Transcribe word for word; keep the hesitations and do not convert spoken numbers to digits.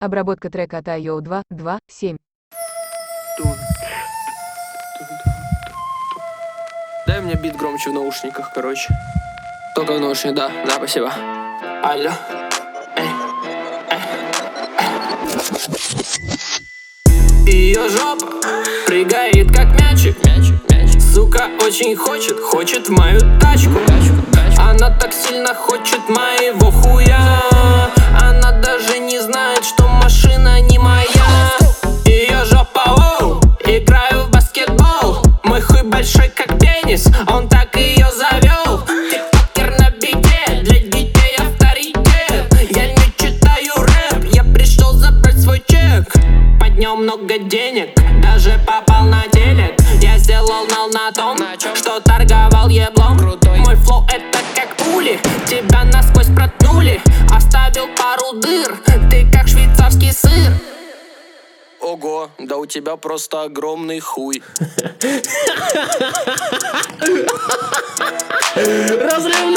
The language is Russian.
Обработка трека от ай о два два семь. Дай мне бит громче в наушниках, короче. Только в наушниках, да, да, спасибо. Алло. Эй, эй. Ее жопа прыгает как мячик, мячик, мячик. Сука очень хочет, хочет мою тачку, тачку, тачку. Она так сильно хочет моего хуя. Она даже не знает, что машина не моя. Ее жопа, оу, играю в баскетбол. Мой хуй большой как пенис, он так ее завел. Тиктокер на бите, для детей авторитет. Я не читаю рэп, я пришел забрать свой чек. Поднял много денег, даже попал на телек. Я сделал нал на том, что торговал еблом. Мой флоу это как пули, тебя насквозь проткнули. Оставил пару дыр, ты как швейцарский сыр. Ого, да у тебя просто огромный хуй. Разрыв